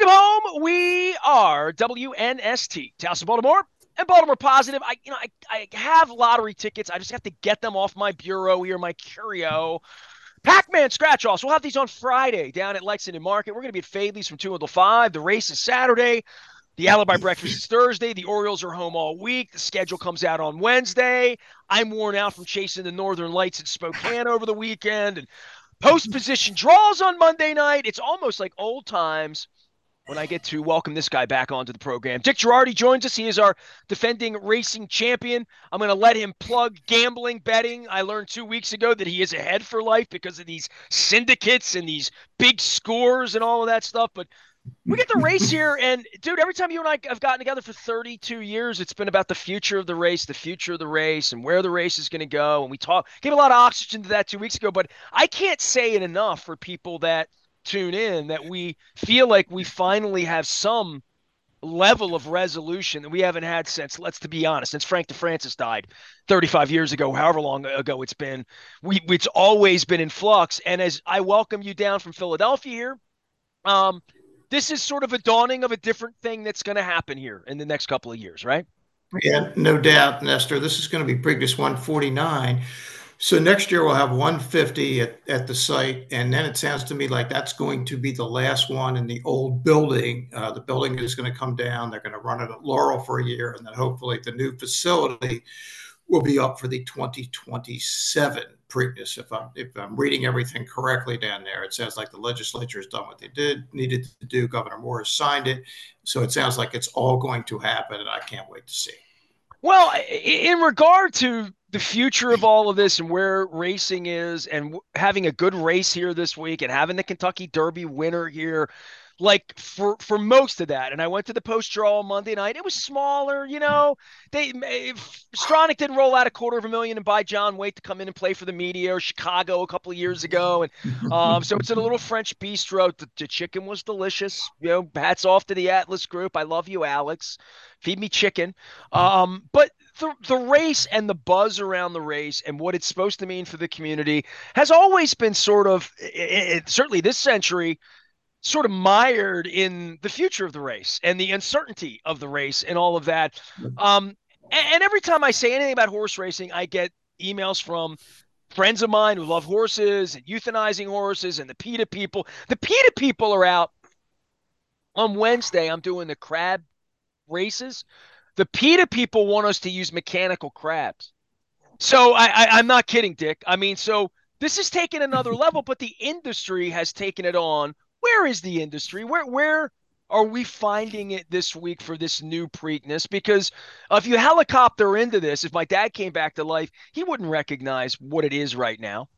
Welcome home. We are WNST, Towson, Baltimore, and Baltimore Positive. I have lottery tickets. I just have to get them off my bureau here, my curio. Pac-Man scratch-offs. We'll have these on Friday down at Lexington Market. We're going to be at Fadley's from 2 until 5. The race is Saturday. The Alibi Breakfast is Thursday. The Orioles are home all week. The schedule comes out on Wednesday. I'm worn out from chasing the Northern Lights at Spokane over the weekend. And post-position draws on Monday night. It's almost like old times when I get to welcome this guy back onto the program. Dick Girardi joins us. He is our defending racing champion. I'm going to let him plug gambling, betting. I learned 2 weeks ago that he is ahead for life because of these syndicates and these big scores and all of that stuff. But we get the race here, and dude, every time you and I have gotten together for 32 years, it's been about the future of the race, and where the race is going to go. And we gave a lot of oxygen to that 2 weeks ago, but I can't say it enough for people that tune in that we feel like we finally have some level of resolution that we haven't had since, let's to be honest, since Frank DeFrancis died 35 years ago, however long ago it's been. It's always been in flux. And as I welcome you down from Philadelphia here, this is sort of a dawning of a different thing that's going to happen here in the next couple of years, right? Yeah, no doubt, Nestor. This is going to be Preakness 149. So next year we'll have 150 at the site, and then it sounds to me like that's going to be the last one in the old building. The building is going to come down. They're going to run it at Laurel for a year, and then hopefully the new facility will be up for the 2027 Preakness. If I'm reading everything correctly down there, it sounds like the legislature has done what they needed to do. Governor Moore has signed it, so it sounds like it's all going to happen, and I can't wait to see. Well, in regard to the future of all of this and where racing is and having a good race here this week and having the Kentucky Derby winner here, like for most of that. And I went to the post draw on Monday night. It was smaller, Stronach didn't roll out $250,000 and buy John Waite to come in and play for the media or Chicago a couple of years ago. And so it's in a little French bistro. The chicken was delicious. Hats off to the Atlas Group. I love you, Alex. Feed me chicken. But the race and the buzz around the race and what it's supposed to mean for the community has always been sort of, certainly this century, sort of mired in the future of the race and the uncertainty of the race and all of that. And every time I say anything about horse racing, I get emails from friends of mine who love horses and euthanizing horses and the PETA people. The PETA people are out on Wednesday. I'm doing the crab races. The PETA people want us to use mechanical crabs. So I'm not kidding, Dick. I mean, so this has taken another level, but the industry has taken it on. Where is the industry? Where are we finding it this week for this new Preakness? Because if you helicopter into this, if my dad came back to life, he wouldn't recognize what it is right now.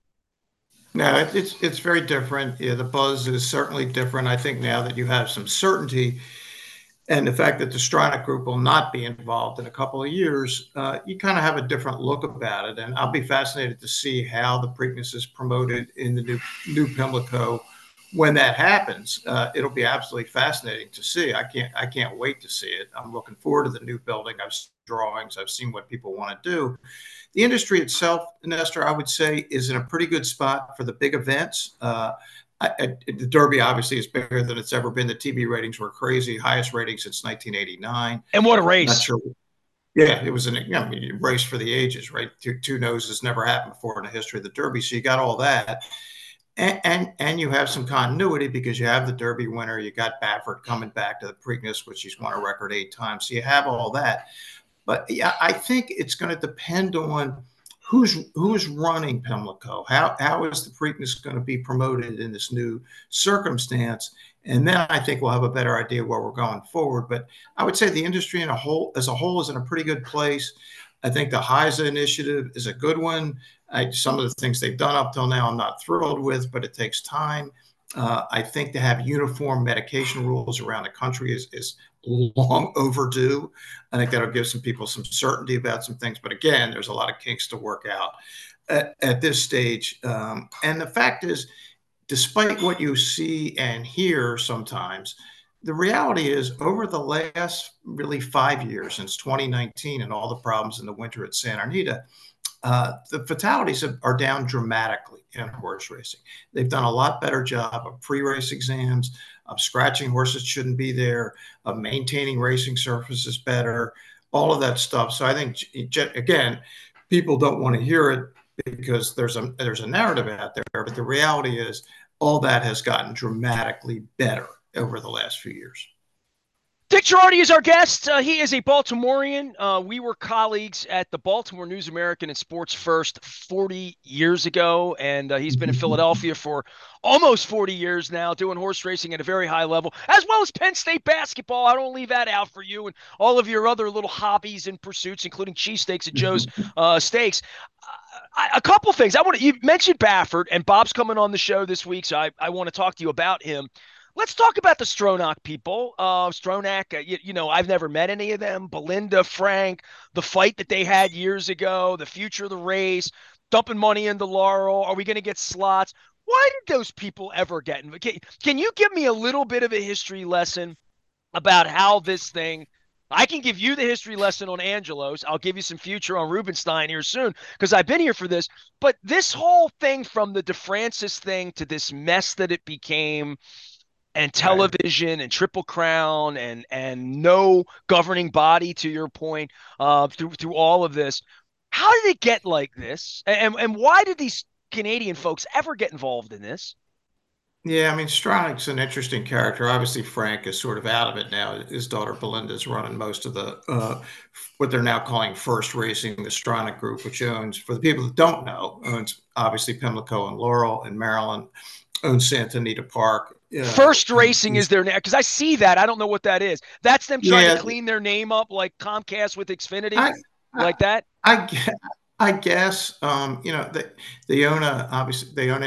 No, it's very different. Yeah, the buzz is certainly different. I think now that you have some certainty and the fact that the Stronach Group will not be involved in a couple of years, you kind of have a different look about it. And I'll be fascinated to see how the Preakness is promoted in the new Pimlico when that happens. It'll be absolutely fascinating to see. I can't wait to see it. I'm looking forward to the new building. I've seen drawings. I've seen what people want to do. The industry itself, Nestor, I would say, is in a pretty good spot for the big events. The Derby obviously is bigger than it's ever been. The TV ratings were crazy, highest rating since 1989. And what a Not race. sure. Yeah, it was a race for the ages, right? Two noses never happened before in the history of the Derby. So you got all that. And you have some continuity because you have the Derby winner. You got Baffert coming back to the Preakness, which he's won a record 8 times. So you have all that. But yeah, I think it's going to depend on who's running Pimlico. How is the Preakness going to be promoted in this new circumstance? And then I think we'll have a better idea where we're going forward. But I would say the industry as a whole is in a pretty good place. I think the HISA initiative is a good one. Some of the things they've done up till now, I'm not thrilled with, but it takes time. I think to have uniform medication rules around the country is long overdue. I think that'll give some people some certainty about some things. But again, there's a lot of kinks to work out at this stage. And the fact is, despite what you see and hear sometimes, the reality is over the last really 5 years since 2019 and all the problems in the winter at Santa Anita, The fatalities are down dramatically in horse racing. They've done a lot better job of pre-race exams, of scratching horses shouldn't be there, of maintaining racing surfaces better, all of that stuff. So I think, again, people don't want to hear it because there's a narrative out there, but the reality is all that has gotten dramatically better over the last few years. Dick Jerardi is our guest. He is a Baltimorean. We were colleagues at the Baltimore News American and Sports First 40 years ago, and he's been in Philadelphia for almost 40 years now, doing horse racing at a very high level, as well as Penn State basketball. I don't leave that out for you and all of your other little hobbies and pursuits, including cheesesteaks at Joe's Steaks. A couple things. You mentioned Baffert, and Bob's coming on the show this week, so I want to talk to you about him. Let's talk about the Stronach people. Stronach, I've never met any of them. Belinda, Frank, the fight that they had years ago, the future of the race, dumping money into Laurel. Are we going to get slots? Why did those people ever get in? Can you give me a little bit of a history lesson about how this thing? I can give you the history lesson on Angelos. I'll give you some future on Rubenstein here soon because I've been here for this. But this whole thing from the DeFrancis thing to this mess that it became, and television and Triple Crown and no governing body, to your point, through all of this. How did it get like this? And why did these Canadian folks ever get involved in this? Yeah, I mean, Stronach's an interesting character. Obviously, Frank is sort of out of it now. His daughter Belinda is running most of the what they're now calling First Racing, the Stronach Group, which owns, for the people that don't know, owns obviously Pimlico and Laurel in Maryland, owns Santa Anita Park. First Racing is their name, because I see that. I don't know what that is. That's them trying to clean their name up like Comcast with Xfinity, like that. I guess they own an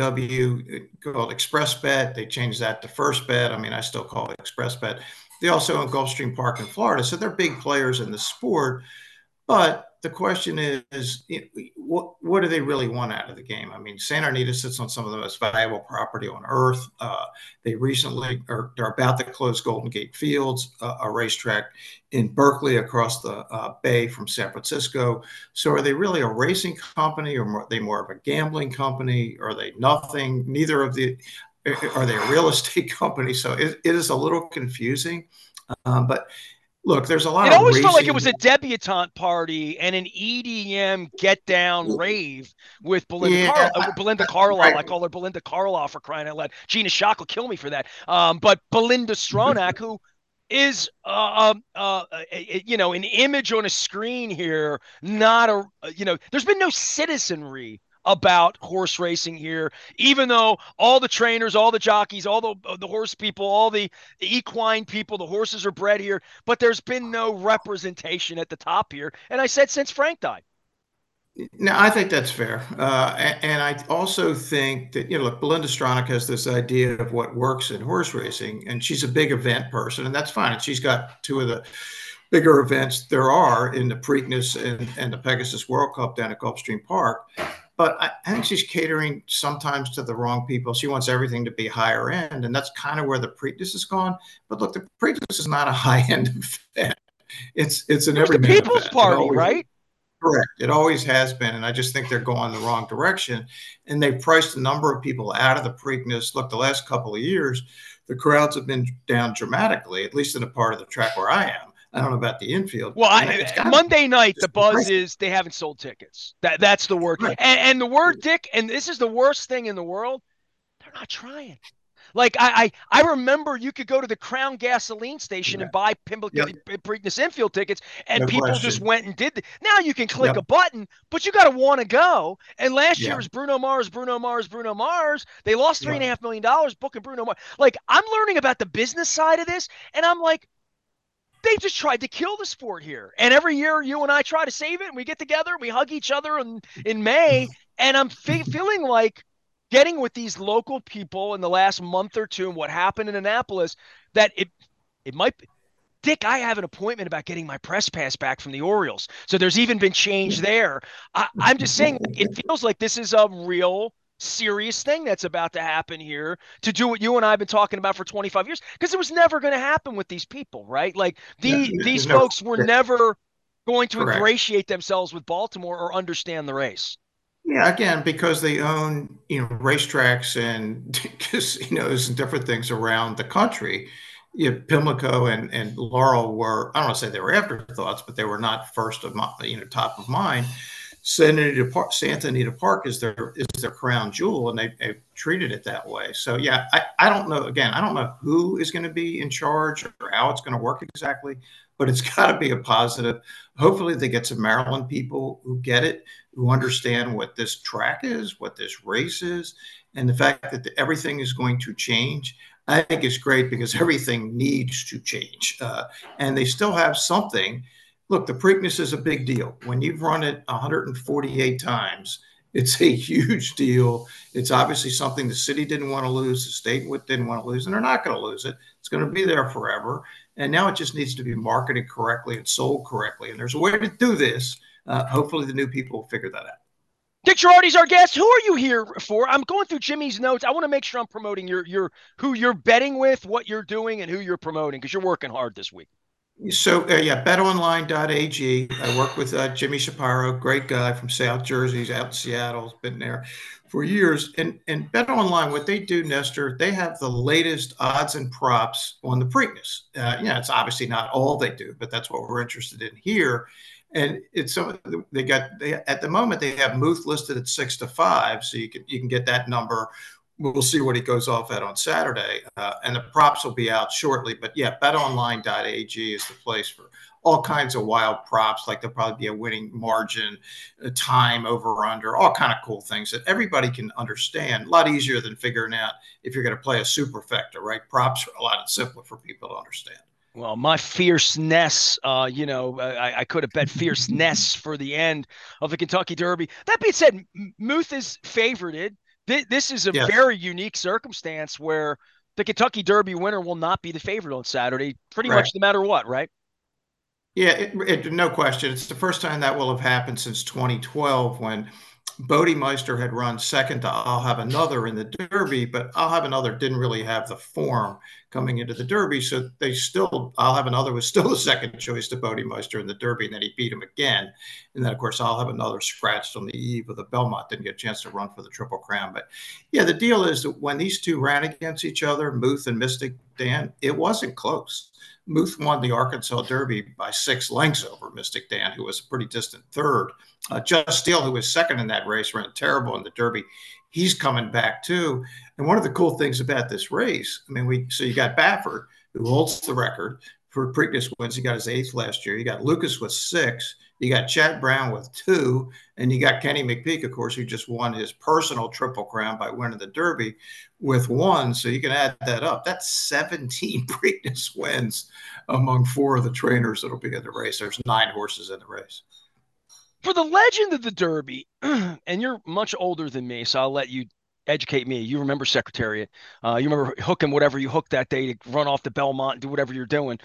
ADW called Express Bet. They changed that to First Bet. I mean, I still call it Express Bet. They also own Gulfstream Park in Florida, so they're big players in the sport. But the question is, what do they really want out of the game? I mean, Santa Anita sits on some of the most valuable property on earth. They're about to close Golden Gate Fields, a racetrack in Berkeley across the bay from San Francisco. So are they really a racing company, or are they more of a gambling company? Are they nothing? Neither of the. Are they a real estate company? So it is a little confusing. But look, there's a lot. It always felt like it was a debutante party and an EDM get down rave with Belinda Carlisle. Right. I call her Belinda Carlisle, for crying out loud. Gina Schock will kill me for that. But Belinda Stronach, who is an image on a screen here, not there's been no citizenry about horse racing here, even though all the trainers, all the jockeys, all the horse people, all the equine people, the horses are bred here, but there's been no representation at the top here. And I said since Frank died. No, I think that's fair. And I also think that, look, Belinda Stronach has this idea of what works in horse racing, and she's a big event person, and that's fine. And she's got two of the bigger events there are in the Preakness and the Pegasus World Cup down at Gulfstream Park. But I think she's catering sometimes to the wrong people. She wants everything to be higher end, and that's kind of where the Preakness has gone. But look, the Preakness is not a high-end event. It's an everyman event. People's party, right? Correct. It always has been, and I just think they're going the wrong direction. And they've priced a number of people out of the Preakness. Look, the last couple of years, the crowds have been down dramatically, at least in the part of the track where I am. I don't know about the infield. Well, Monday night, the buzz is they haven't sold tickets. That's the word. Right. And the word, Dick, and this is the worst thing in the world, they're not trying. Like, I remember you could go to the Crown gasoline station and buy Preakness infield tickets, and people just went and did. Now you can click a button, but you got to want to go. And last year was Bruno Mars. They lost $3.5 million booking Bruno Mars. Like, I'm learning about the business side of this, and I'm like, they just tried to kill the sport here. And every year you and I try to save it, and we get together and we hug each other in May. And I'm feeling like getting with these local people in the last month or two and what happened in Annapolis, that it might be. Dick, I have an appointment about getting my press pass back from the Orioles. So there's even been change there. I'm just saying, it feels like this is a real serious thing that's about to happen here, to do what you and I have been talking about for 25 years, because it was never going to happen with these people, right? Like these folks were never going to Correct. ingratiate themselves with Baltimore or understand the race. Yeah, again, because they own, racetracks and casinos and different things around the country. Pimlico and Laurel were, I don't want to say they were afterthoughts, but they were not first of top of mind. Santa Anita Park is their crown jewel, and they treated it that way. So yeah, I don't know. Again, I don't know who is going to be in charge or how it's going to work exactly, but it's got to be a positive. Hopefully, they get some Maryland people who get it, who understand what this track is, what this race is, and the fact that everything is going to change. I think is great because everything needs to change, and they still have something. Look, the Preakness is a big deal. When you've run it 148 times, it's a huge deal. It's obviously something the city didn't want to lose, the state didn't want to lose, and they're not going to lose it. It's going to be there forever. And now it just needs to be marketed correctly and sold correctly. And there's a way to do this. Hopefully, the new people will figure that out. Dick Girardi's our guest. Who are you here for? I'm going through Jimmy's notes. I want to make sure I'm promoting your who you're betting with, what you're doing, and who you're promoting because you're working hard this week. So yeah, betonline.ag. I work with Jimmy Shapiro, great guy from South Jersey. He's out in Seattle. He's been there for years. And BetOnline, what they do, Nestor, they have the latest odds and props on the Preakness. It's obviously not all they do, but that's what we're interested in here. And it's so they at the moment they have Muth listed at 6-5, so you can get that number. We'll see what he goes off at on Saturday, and the props will be out shortly. But yeah, betonline.ag is the place for all kinds of wild props. Like there'll probably be a winning margin, a time over under, all kind of cool things that everybody can understand. A lot easier than figuring out if you're going to play a superfecta, right? Props are a lot simpler for people to understand. Well, my fierceness, I could have bet fierceness for the end of the Kentucky Derby. That being said, Muth is favorited. This is a Yes, very unique circumstance where the Kentucky Derby winner will not be the favorite on Saturday, pretty much right. no matter what, right? Yeah, no question. It's the first time that will have happened since 2012 when Bodemeister had run second to I'll Have Another in the Derby, but I'll Have Another didn't really have the form coming into the Derby. So I'll Have Another was still the second choice to Bodemeister in the Derby, and then he beat him again. And then, of course, I'll Have Another scratched on the eve of the Belmont, didn't get a chance to run for the Triple Crown. But yeah, the deal is that when these two ran against each other, Muth and Mystic Dan, it wasn't close. Muth won the Arkansas Derby by 6 lengths over Mystic Dan, who was a pretty distant third. Just Steele, who was second in that race, ran terrible in the Derby. He's coming back too. And one of the cool things about this race, so you got Baffert, who holds the record for Preakness wins. He got his 8th last year. You got Lucas with 6. You got Chad Brown with 2, and you got Kenny McPeek, of course, who just won his personal Triple Crown by winning the Derby with 1. So you can add that up. That's 17 Preakness wins among 4 of the trainers that'll be in the race. There's 9 horses in the race. For the legend of the Derby, and you're much older than me, so I'll let you educate me. You remember Secretariat. You remember hooking whatever you hooked that day to run off the Belmont and do whatever you're doing.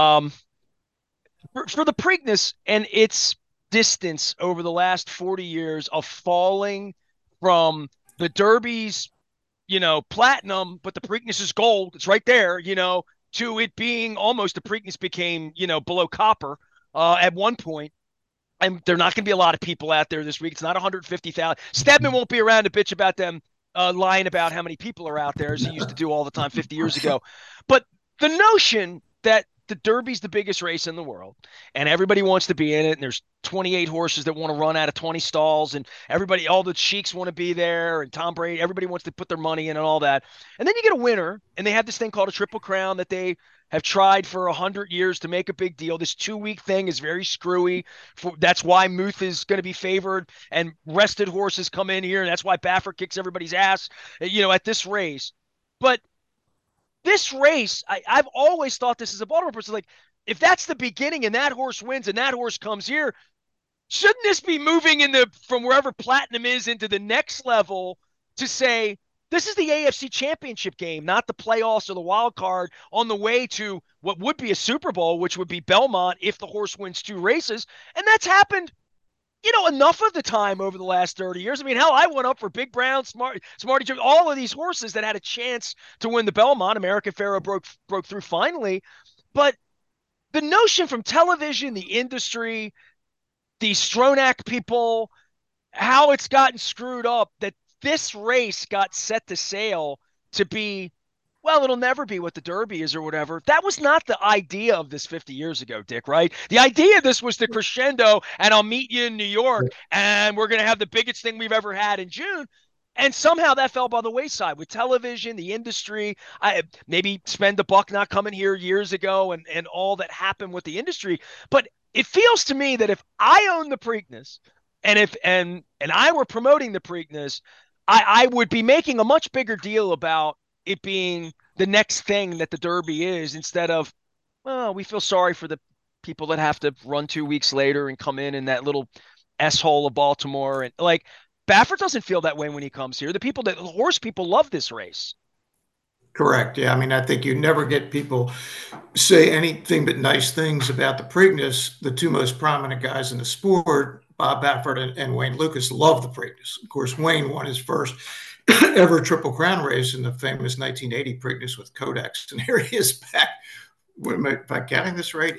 For the Preakness and its distance over the last 40 years of falling from the Derby's, platinum, but the Preakness is gold. It's right there, to it being almost the Preakness became, below copper at one point. And there are not going to be a lot of people out there this week. It's not 150,000. Stedman won't be around to bitch about them lying about how many people are out there as he used to do all the time 50 years ago. But the notion that the Derby's the biggest race in the world and everybody wants to be in it, and there's 28 horses that want to run out of 20 stalls, and everybody, all the sheiks want to be there, and Tom Brady, everybody wants to put their money in and all that. And then you get a winner, and they have this thing called a Triple Crown that they have tried for 100 years to make a big deal. This 2-week thing is very screwy. That's why Muth is going to be favored, and rested horses come in here, and that's why Baffert kicks everybody's ass, at this race. But this race, I've always thought this as a Baltimore person, like, if that's the beginning and that horse wins and that horse comes here, shouldn't this be moving from wherever Platinum is into the next level to say, this is the AFC Championship game, not the playoffs or the wild card on the way to what would be a Super Bowl, which would be Belmont if the horse wins 2 races. And that's happened, enough of the time over the last 30 years. I mean, hell, I went up for Big Brown, Smarty, all of these horses that had a chance to win the Belmont. American Pharoah broke through finally. But the notion from television, the industry, the Stronach people, how it's gotten screwed up that this race got set to sail to be, well, it'll never be what the Derby is or whatever. That was not the idea of this 50 years ago, Dick, right? The idea of this was the crescendo, and I'll meet you in New York, and we're going to have the biggest thing we've ever had in June. And somehow that fell by the wayside with television, the industry. I maybe spend a buck not coming here years ago, and all that happened with the industry. But it feels to me that if I own the Preakness, and if and I were promoting the Preakness, I would be making a much bigger deal about it being the next thing that the Derby is, instead of, well, we feel sorry for the people that have to run 2 weeks later and come in that little S hole of Baltimore. And like, Baffert doesn't feel that way when he comes here. The horse people love this race. Correct. Yeah. I mean, I think you never get people say anything but nice things about the Preakness. The two most prominent guys in the sport, Bob Baffert and Wayne Lukas, love the Preakness. Of course, Wayne won his first ever Triple Crown race in the famous 1980 Preakness with Codex. And here he is back, if I'm getting this right,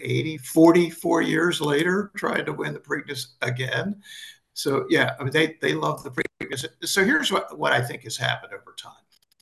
44 years later, trying to win the Preakness again. So, yeah, I mean, they love the Preakness. So here's what I think has happened over time.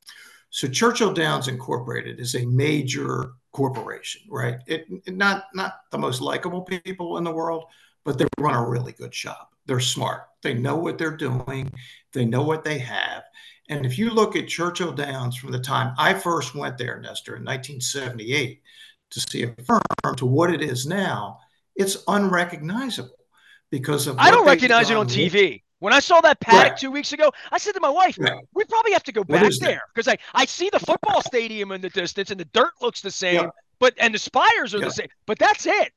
So Churchill Downs Incorporated is a major corporation, right? Not the most likable people in the world, but they run a really good shop. They're smart. They know what they're doing. They know what they have. And if you look at Churchill Downs from the time I first went there, Nestor, in 1978, to see a firm to what it is now, it's unrecognizable because of I what don't they've recognize it on done. TV. When I saw that paddock Right. 2 weeks ago, I said to my wife, Right. we probably have to go What back is that? there, because I see the football stadium in the distance and the dirt looks the same, Yep. and the spires are the Yep. same, but that's it.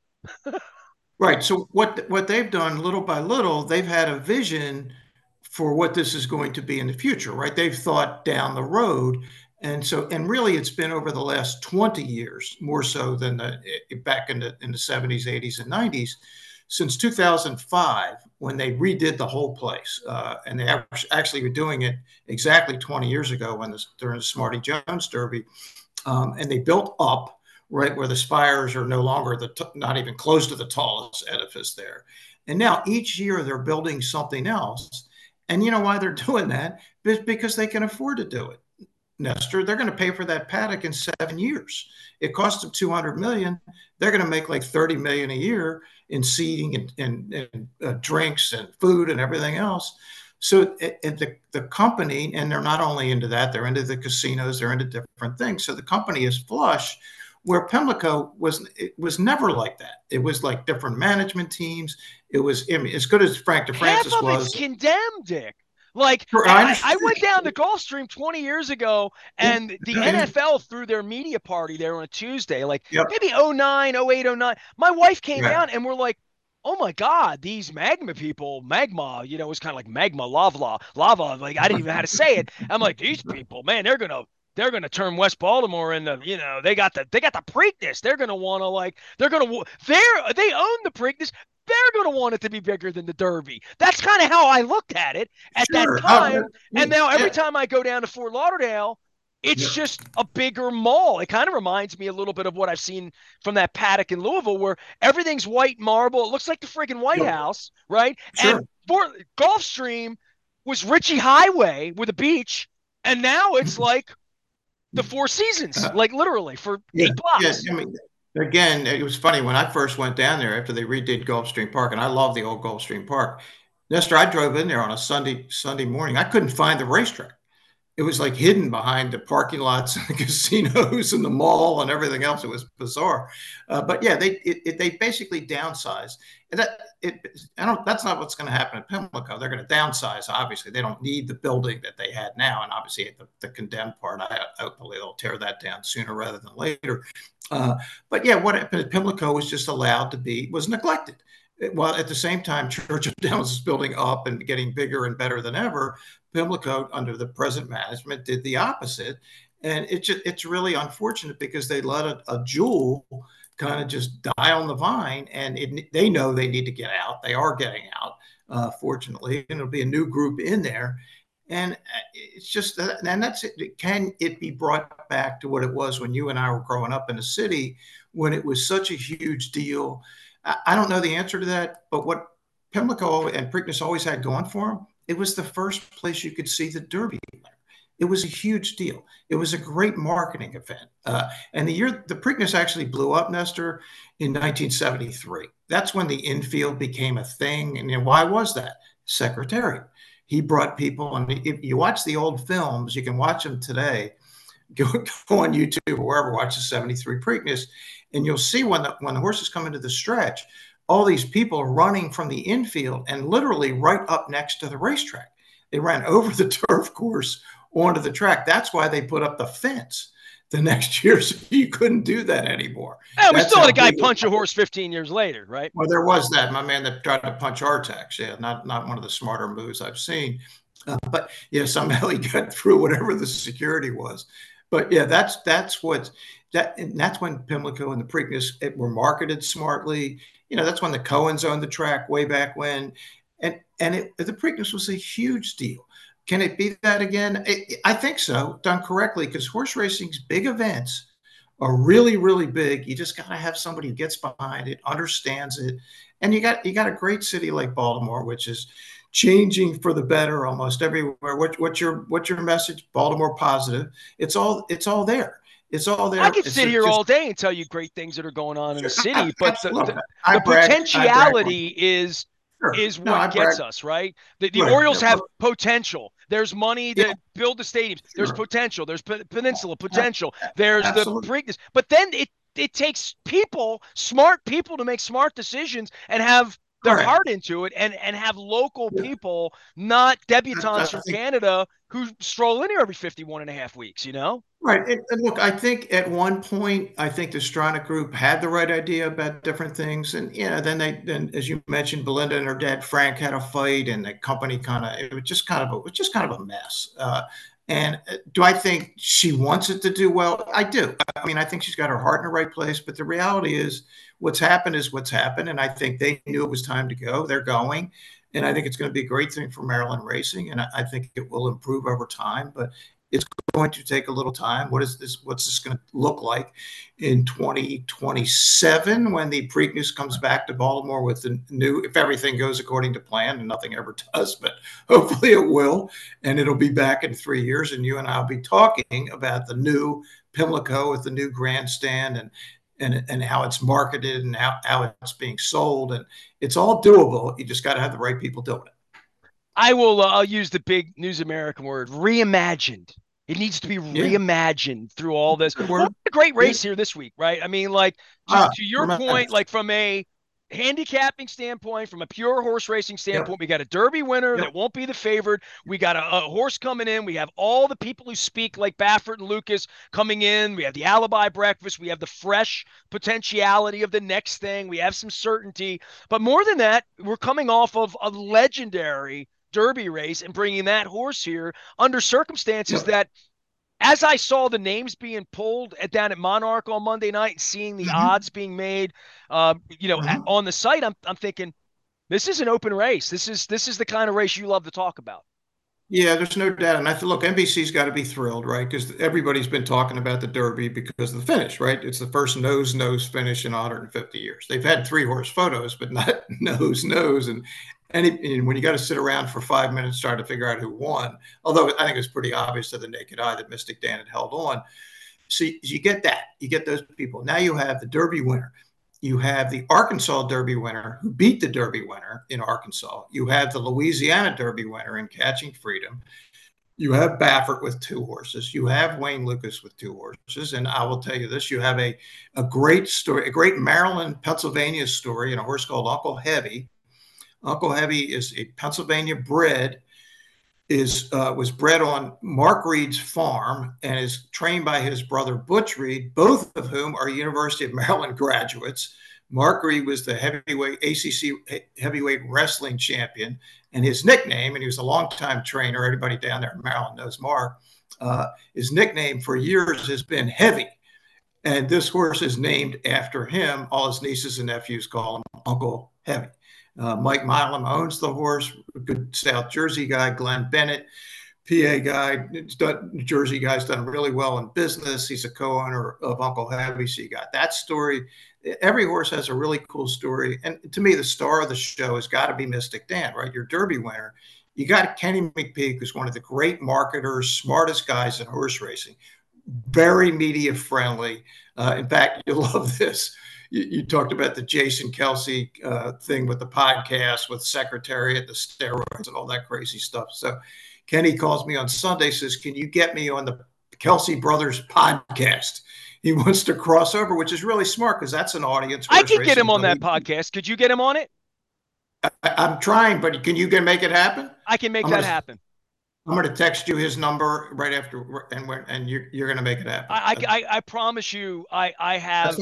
Right. So what they've done little by little, they've had a vision for what this is going to be in the future, right? They've thought down the road. And really it's been over the last 20 years, more so than back in the 70s, 80s, and 90s, since 2005, when they redid the whole place. And they actually were doing it exactly 20 years ago during the Smarty Jones Derby. And they built up right where the spires are no longer not even close to the tallest edifice there. And now each year they're building something else. And you know why they're doing that? Because they can afford to do it. Nestor, they're going to pay for that paddock in 7 years. It costs them $200 million. They're going to make like $30 million a year in seating and drinks and food and everything else. So the company, and they're not only into that, they're into the casinos, they're into different things. So the company is flush, where Pimlico was never like that. It was like different management teams. It was, I mean, as good as Frank Half DeFrancis of it's was. condemned, Dick. Like, I I went down to Gulfstream 20 years ago, and the understand. NFL threw their media party there on a Tuesday, like Yep. maybe 09, 08, 09. My wife came Right. down, and we're like, oh my God, these magma people, magma, it was kind of like magma, lava. Like, I didn't even know how to say it. I'm like, these people, man, they're gonna turn West Baltimore into, they got the Preakness. They're gonna want to, like, they own the Preakness. They're going to want it to be bigger than the Derby. That's kind of how I looked at it at that Sure. time. And now every Yeah. time I go down to Fort Lauderdale, it's Yeah. just a bigger mall. It kind of reminds me a little bit of what I've seen from that paddock in Louisville, where everything's white marble. It looks like the friggin' White Yep. House, right? Sure. And for Gulfstream was Ritchie Highway with a beach, and now it's like the Four Seasons, Uh, like literally for yeah. Yeah. $8. I mean, again, it was funny when I first went down there after they redid Gulfstream Park, and I love the old Gulfstream Park. Nestor, I drove in there on a Sunday morning. I couldn't find the racetrack. It was like hidden behind the parking lots and the casinos and the mall and everything else. It was bizarre. But yeah, they basically downsized. And that's not what's going to happen at Pimlico. They're going to downsize. Obviously, they don't need the building that they had now. And obviously, the condemned part, I believe they'll tear that down sooner rather than later. But yeah, what happened at Pimlico was just allowed to was neglected. While at the same time, Churchill Downs is building up and getting bigger and better than ever, Pimlico, under the present management, did the opposite. And it's really unfortunate because they let a jewel kind of just die on the vine, and they know they need to get out. They are getting out, fortunately, and it'll be a new group in there. And it's just, and that's it. Can it be brought back to what it was when you and I were growing up in the city, when it was such a huge deal? I don't know the answer to that, but what Pimlico and Preakness always had going for them, it was the first place you could see the Derby. It was a huge deal. It was a great marketing event. And the year the Preakness actually blew up, Nestor, in 1973. That's when the infield became a thing. And why was that? Secretariat. He brought people, and if you watch the old films, you can watch them today. Go on YouTube or wherever, watch the 73 Preakness, and you'll see when the horses come into the stretch, all these people are running from the infield and literally right up next to the racetrack. They ran over the turf course onto the track. That's why they put up the fence the next year, so you couldn't do that anymore. And we That's still had how a guy big punch a horse 15 years later, right? Well, there was that, my man that tried to punch Artax. Yeah, not one of the smarter moves I've seen. But yeah, somehow he got through whatever the security was. But yeah, that's what that, and that's when Pimlico and the Preakness were marketed smartly. You know, that's when the Cohens owned the track way back when, and the Preakness was a huge deal. Can it be that again? I think so, done correctly, because horse racing's big events are really, really big. You just got to have somebody who gets behind it, understands it, and you got a great city like Baltimore, which is changing for the better almost everywhere. What's your message? Baltimore positive. It's all there. It's all I there. could It's sit here just all day and tell you great things that are going on in the sure, city, but absolutely. the I brag potentiality sure. is No, what I brag gets us, right? The right. Orioles Yeah, have well, potential. There's money yeah, to build the stadiums. There's sure. potential. There's Peninsula potential. There's the Absolutely. Preakness. But then it takes people, smart people, to make smart decisions and have their Correct. heart into it, and have local people, not debutantes I from think Canada who stroll in here every 51.5 weeks, you know? right. And look, I think at one point, I think the Stronach Group had the right idea about different things. And yeah, then as you mentioned, Belinda and her dad Frank had a fight, and the company it was just kind of a mess. And do I think she wants it to do well? I do. I mean, I think she's got her heart in the right place. But the reality is what's happened. And I think they knew it was time to go. They're going. And I think it's going to be a great thing for Maryland racing. And I think it will improve over time. But it's going to take a little time. What's this going to look like in 2027 when the Preakness comes back to Baltimore with the new, if everything goes according to plan, and nothing ever does, but hopefully it will, and it'll be back in 3 years, and you and I'll be talking about the new Pimlico with the new grandstand and how it's marketed and how it's being sold, and it's all doable. You just got to have the right people doing it. I will. I'll use the big News American word: reimagined. It needs to be Yeah, reimagined through all this. good Well, word. a great Yeah, race here this week, right? I mean, like to your point, tremendous. like from a handicapping standpoint, from a pure horse racing Yep, standpoint, we got a Derby winner yep. that won't be the favorite. We got a horse coming in. We have all the people who speak like Baffert and Lucas coming in. We have the alibi breakfast. We have the fresh potentiality of the next thing. We have some certainty. But more than that, we're coming off of a legendary Derby race and bringing that horse here under circumstances Yep. that, as I saw the names being pulled down at Monarch on Monday night and seeing the Mhm. odds being made, Mhm. on the site, I'm thinking this is an open race. This is the kind of race you love to talk about. Yeah, there's no doubt. And look, NBC's got to be thrilled, right? Because everybody's been talking about the Derby because of the finish, right? It's the first nose finish in 150 years. They've had three horse photos, but not nose. And when you got to sit around for 5 minutes trying to figure out who won, although I think it's pretty obvious to the naked eye that Mystic Dan had held on. So you get that. You get those people. Now you have the Derby winner. You have the Arkansas Derby winner who beat the Derby winner in Arkansas. You have the Louisiana Derby winner in Catching Freedom. You have Baffert with two horses. You have Wayne Lucas with two horses. And I will tell you this, you have a great story, a great Maryland, Pennsylvania story, and a horse called Uncle Heavy. Uncle Heavy is a Pennsylvania bred, was bred on Mark Reed's farm and is trained by his brother Butch Reed, both of whom are University of Maryland graduates. Mark Reed was the heavyweight ACC heavyweight wrestling champion, and his nickname, and he was a longtime trainer. Everybody down there in Maryland knows Mark. His nickname for years has been Heavy, and this horse is named after him. All his nieces and nephews call him Uncle Heavy. Mike Milam owns the horse, a good South Jersey guy. Glenn Bennett PA guy, New Jersey guy's done really well in business. He's a co-owner of Uncle Heavy. So you got that story. Every horse has a really cool story. And to me, the star of the show has got to be Mystic Dan, right? Your Derby winner. You got Kenny McPeek, who's one of the great marketers, smartest guys in horse racing, very media friendly. In fact, you'll love this. You talked about the Jason Kelsey thing with the podcast, with Secretariat, the steroids, and all that crazy stuff. So Kenny calls me on Sunday, says, "Can you get me on the Kelsey Brothers podcast?" He wants to cross over, which is really smart because that's an audience. I can get him on that podcast. Could you get him on it? I'm trying, but can you make it happen? I can make that happen. I'm going to text you his number right after, and you're going to make it happen. I promise you, I have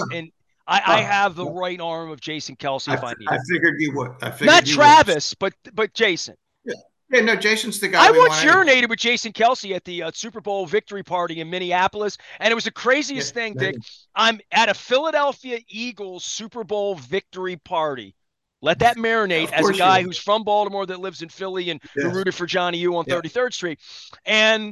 I have the right arm of Jason Kelsey if I need it. I figured you would. Not Travis, but Jason. Yeah, no, Jason's the guy. I once urinated with Jason Kelsey at the Super Bowl victory party in Minneapolis, and it was the craziest thing, Dick. I'm at a Philadelphia Eagles Super Bowl victory party. Let that marinate as a guy who's from Baltimore that lives in Philly and who rooted for Johnny U on 33rd Street. And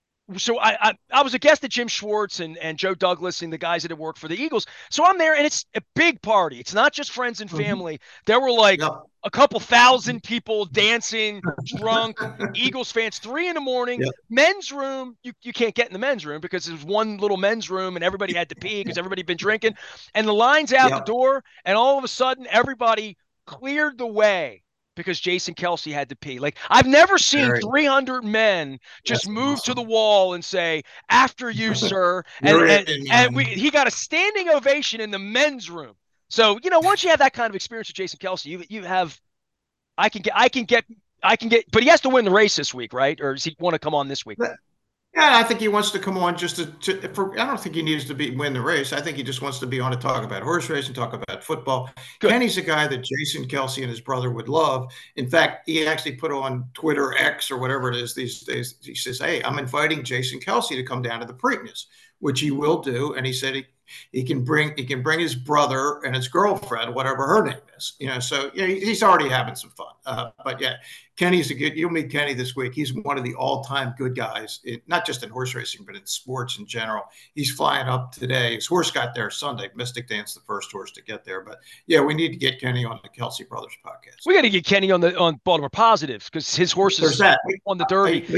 so I was a guest at Jim Schwartz and Joe Douglas and the guys that had worked for the Eagles. So I'm there, and it's a big party. It's not just friends and family. There were like a couple thousand people dancing, drunk, Eagles fans, 3 a.m. Men's room, you can't get in the men's room because there's one little men's room and everybody had to pee because everybody had been drinking. And the line's out the door, and all of a sudden everybody cleared the way because Jason Kelsey had to pee. Like, I've never seen 300 men just move to the wall and say, "After you, sir." And he got a standing ovation in the men's room. So, once you have that kind of experience with Jason Kelsey, you have, I can get, but he has to win the race this week, right? Or does he want to come on this week? Yeah, I think he wants to come on just I don't think he needs to win the race. I think he just wants to be on to talk about horse racing, talk about football. Good. Kenny's a guy that Jason Kelsey and his brother would love. In fact, he actually put on Twitter X or whatever it is these days. He says, "Hey, I'm inviting Jason Kelsey to come down to the Preakness," which he will do. And he said he can bring his brother and his girlfriend, whatever her name is. So he's already having some fun. But yeah, Kenny's you'll meet Kenny this week. He's one of the all-time good guys, not just in horse racing, but in sports in general. He's flying up today. His horse got there Sunday. Mystic Dan's the first horse to get there. But yeah, we need to get Kenny on the Kelsey Brothers podcast. We got to get Kenny on Baltimore Positives because his horses on the Derby.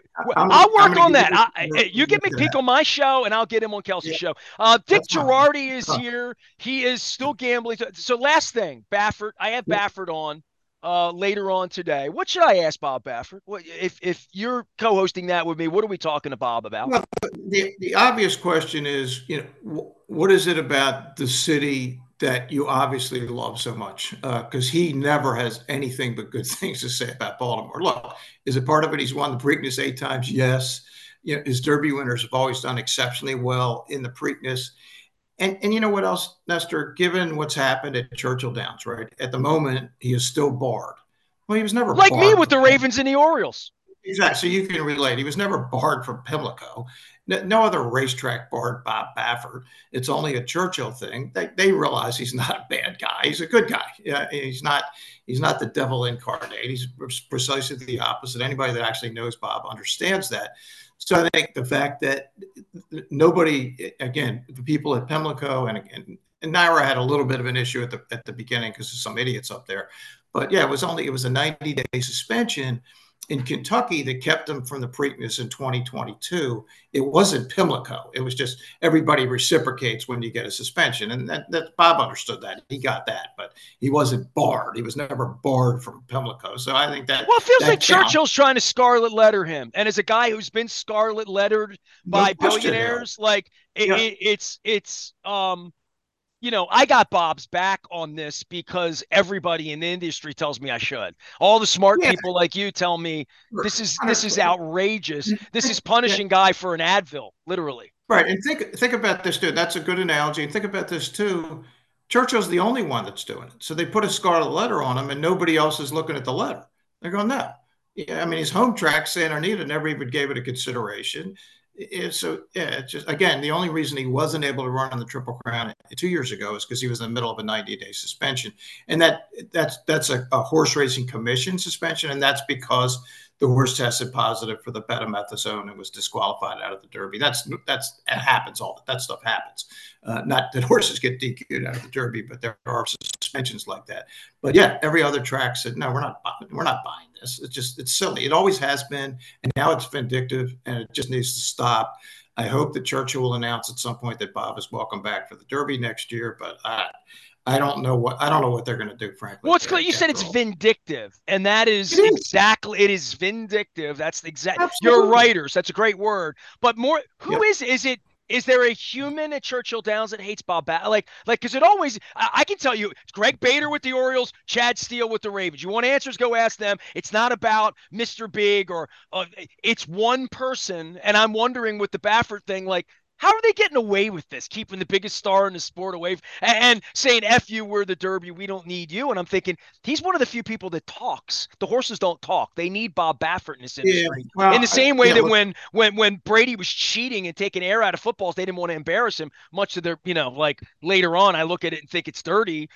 I'll work on that. You get McPeak on my show, and I'll get him on Kelsey's show. Dick Girardi is here. He is still gambling. So last thing, Baffert. I have Baffert on later on today. What should I ask Bob Baffert? If you're co-hosting that with me, what are we talking to Bob about? Well, the obvious question is, what is it about the city that you obviously love so much? Because he never has anything but good things to say about Baltimore. Look, is it part of it? He's won the Preakness 8 times. Yes. His Derby winners have always done exceptionally well in the Preakness. And you know what else, Nestor? Given what's happened at Churchill Downs, right? At the moment, he is still barred. Well, he was never like barred me with the Ravens and the Orioles. Exactly. So you can relate. He was never barred from Pimlico. No other racetrack barred Bob Baffert. It's only a Churchill thing. They realize he's not a bad guy. He's a good guy. He's not the devil incarnate. He's precisely the opposite. Anybody that actually knows Bob understands that. So I think the fact that nobody, again, the people at Pimlico and Naira had a little bit of an issue at the beginning because of some idiots up there. But yeah, it was a 90-day suspension in Kentucky that kept him from the Preakness in 2022. It wasn't Pimlico. It was just everybody reciprocates when you get a suspension. And that Bob understood that. He got that, but he wasn't barred. He was never barred from Pimlico. So I think that. Well, it feels like Churchill's trying to scarlet letter him. And as a guy who's been scarlet lettered by billionaires, I got Bob's back on this because everybody in the industry tells me I should. All the smart people like you tell me this is outrageous. This is punishing guy for an Advil, literally. Right. And think about this, dude. That's a good analogy. And think about this too. Churchill's the only one that's doing it. So they put a scarlet letter on him and nobody else is looking at the letter. They're going, no. Yeah, I mean, his home track, Santa Anita, never even gave it a consideration. So yeah, it's just, again, the only reason he wasn't able to run on the Triple Crown 2 years ago is because he was in the middle of a 90-day suspension, and that's a horse racing commission suspension, and that's because the horse tested positive for the betamethasone and was disqualified out of the Derby. That happens that stuff happens. Not that horses get DQ'd out of the Derby, but there are suspensions like that. But yeah, every other track said, no, we're not buying this. It's silly. It always has been, and now it's vindictive, and it just needs to stop. I hope that Churchill will announce at some point that Bob is welcome back for the Derby next year, but I don't know what they're going to do, frankly. Well, it's clear you said it's vindictive, and that is exactly it is vindictive. That's exactly you're writers. That's a great word. But more, who is it? Is there a human at Churchill Downs that hates Bob Like, because it always, I can tell you, it's Greg Bader with the Orioles, Chad Steele with the Ravens. You want answers, go ask them. It's not about Mr. Big or it's one person. And I'm wondering with the Baffert thing, like, how are they getting away with this, keeping the biggest star in the sport away and saying, F you, we're the Derby, we don't need you? And I'm thinking, he's one of the few people that talks. The horses don't talk. They need Bob Baffert in this industry. Yeah, well, in the same way that when Brady was cheating and taking air out of footballs, they didn't want to embarrass him, much to their, like later on, I look at it and think it's dirty.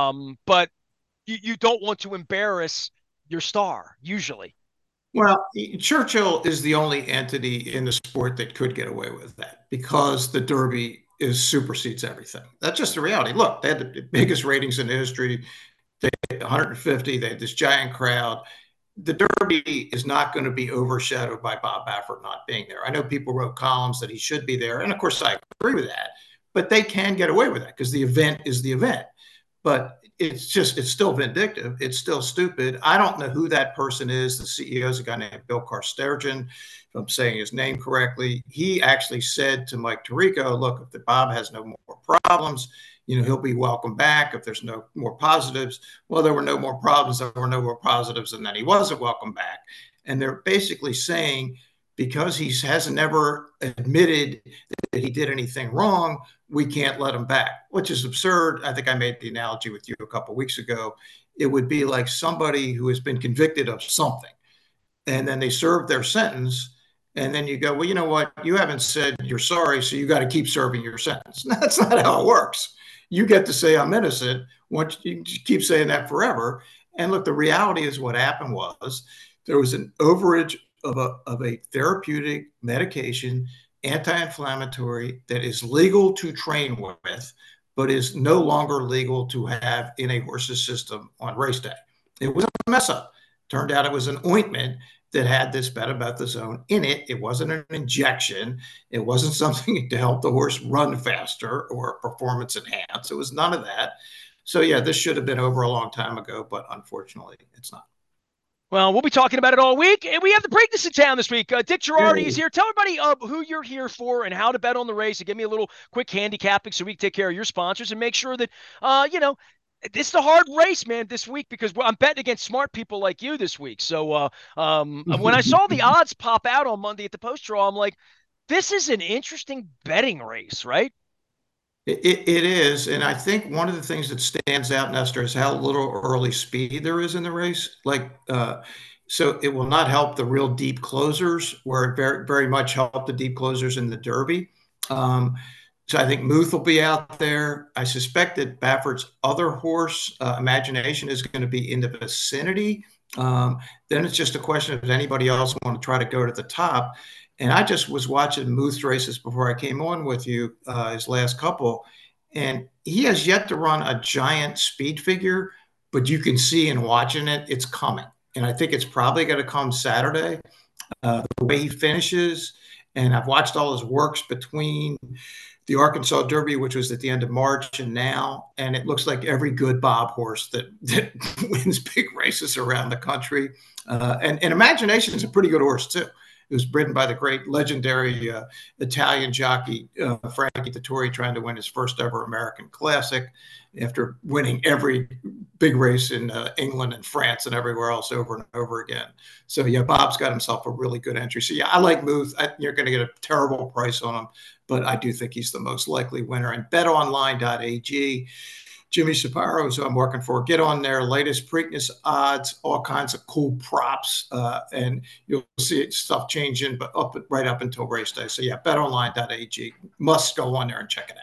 But you don't want to embarrass your star, usually. Well, Churchill is the only entity in the sport that could get away with that because the Derby supersedes everything. That's just the reality. Look, they had the biggest ratings in the history. They had 150. They had this giant crowd. The Derby is not going to be overshadowed by Bob Baffert not being there. I know people wrote columns that he should be there, and of course I agree with that. But they can get away with that because the event is the event. But it's still vindictive. It's still stupid. I don't know who that person is. The CEO is a guy named Bill Carstargian, if I'm saying his name correctly. He actually said to Mike Tirico, look, if the Bob has no more problems, he'll be welcome back. If there's no more positives, well, there were no more problems. There were no more positives, and then he wasn't welcome back. And they're basically saying, because he hasn't ever admitted that he did anything wrong, we can't let him back, which is absurd. I think I made the analogy with you a couple of weeks ago. It would be like somebody who has been convicted of something, and then they serve their sentence, and then you go, well, you know what? You haven't said you're sorry, so you got to keep serving your sentence. That's not how it works. You get to say I'm innocent. Once you keep saying that forever. And look, the reality is what happened was there was an overage of a therapeutic medication, anti-inflammatory, that is legal to train with, but is no longer legal to have in a horse's system on race day. It was a mess up. Turned out it was an ointment that had this betamethasone in it. It wasn't an injection. It wasn't something to help the horse run faster or performance enhance. It was none of that. So yeah, this should have been over a long time ago, but unfortunately it's not. Well, we'll be talking about it all week, and we have the Preakness in town this week. Dick Girardi is here. Tell everybody who you're here for and how to bet on the race, and give me a little quick handicapping so we can take care of your sponsors and make sure that, this is a hard race, man, this week, because I'm betting against smart people like you this week. So when I saw the odds pop out on Monday at the post draw, I'm like, this is an interesting betting race, right? It is. And I think one of the things that stands out, Nestor, is how little early speed there is in the race. So it will not help the real deep closers, where it very, very much helped the deep closers in the Derby. So I think Muth will be out there. I suspect that Baffert's other horse, Imagination, is going to be in the vicinity. Then it's just a question of, does anybody else want to try to go to the top? And I just was watching Muth's races before I came on with you, his last couple, and he has yet to run a giant speed figure, but you can see in watching it, it's coming. And I think it's probably going to come Saturday, the way he finishes. And I've watched all his works between the Arkansas Derby, which was at the end of March, and now, and it looks like every good Bob horse that wins big races around the country. And Imagination is a pretty good horse too. It was ridden by the great legendary Italian jockey, Frankie Dettori, trying to win his first ever American Classic after winning every big race in England and France and everywhere else over and over again. So, yeah, Bob's got himself a really good entry. So, yeah, I like Muth. You're going to get a terrible price on him, but I do think he's the most likely winner. And betonline.ag. Jimmy Shapiro, who I'm working for, get on their latest Preakness odds, all kinds of cool props, and you'll see stuff changing, but right up until race day. So yeah, betonline.ag, must go on there and check it out.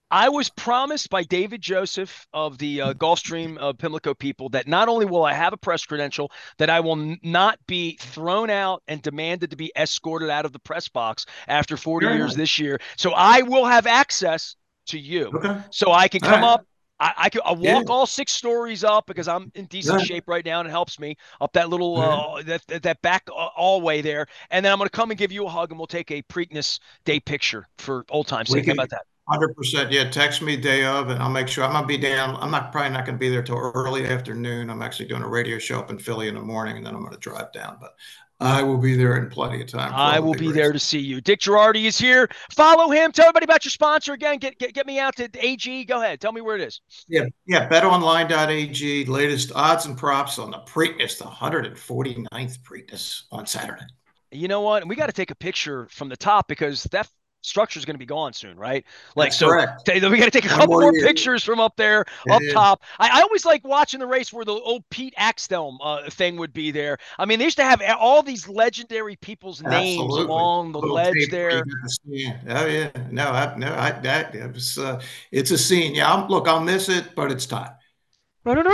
I was promised by David Joseph of the Gulfstream Pimlico people that not only will I have a press credential, that I will not be thrown out and demanded to be escorted out of the press box after 40 Very years nice. this year. So I will have access to you. Okay. All So I can come right. up. I Yeah. walk all 6 stories up because I'm in decent Yeah. shape right now and it helps me up that little Yeah. that back hallway there. And then I'm going to come and give you a hug and we'll take a Preakness Day picture for old time's We sake. How could about that? 100%. Yeah. Text me day of, and I'll make sure I'm gonna be down. I'm not probably not gonna be there till early afternoon. I'm actually doing a radio show up in Philly in the morning, and then I'm gonna drive down. But I will be there in plenty of time for I all the will big be there races. to see you. Dick Girardi is here. Follow him. Tell everybody about your sponsor again. Get me out to AG. Go ahead. Tell me where it is. Yeah, yeah. BetOnline.ag, latest odds and props on the Preakness, the 149th Preakness on Saturday. You know what? We got to take a picture from the top because that structure is going to be gone soon, right? Like, That's so correct. we got to take a One couple more more year. pictures from up there, up Yeah, top. I always like watching the race where the old Pete Axthelm thing would be there. I mean, they used to have all these legendary people's names absolutely. along the Little ledge tape where you there. got to stand. Oh yeah. No, that it was it's a scene. Yeah, look, I'll miss it, but it's time. All right,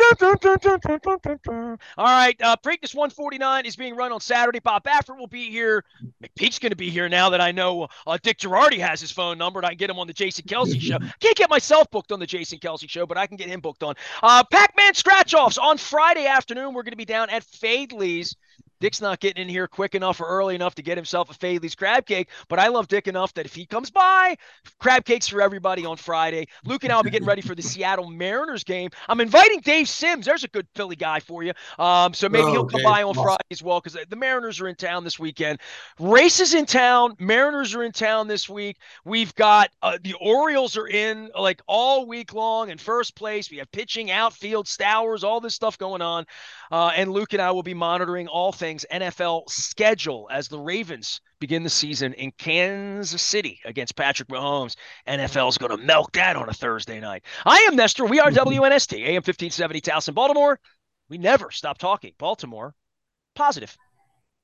Preakness 149 is being run on Saturday. Bob Baffert will be here. McPeak's going to be here now that I know Dick Girardi has his phone number and I can get him on the Jason Kelsey show. Can't get myself booked on the Jason Kelsey show, but I can get him booked on. Pac-Man scratch-offs on Friday afternoon. We're going to be down at Fadley's. Dick's not getting in here quick enough or early enough to get himself a Fadley's crab cake, but I love Dick enough that if he comes by, crab cakes for everybody on Friday. Luke and I will be getting ready for the Seattle Mariners game. I'm inviting Dave Sims. There's a good Philly guy for you. So maybe he'll Oh, come Dave, by on awesome. Friday as well because the Mariners are in town this weekend. Races in town. Mariners are in town this week. We've got the Orioles are in like all week long in first place. We have pitching, outfield, Stowers, all this stuff going on. And Luke and I will be monitoring all things NFL schedule as the Ravens begin the season in Kansas City against Patrick Mahomes. NFL is going to milk that on a Thursday night. I am Nestor. We are WNST, AM 1570, Towson, Baltimore. We never stop talking. Baltimore, positive.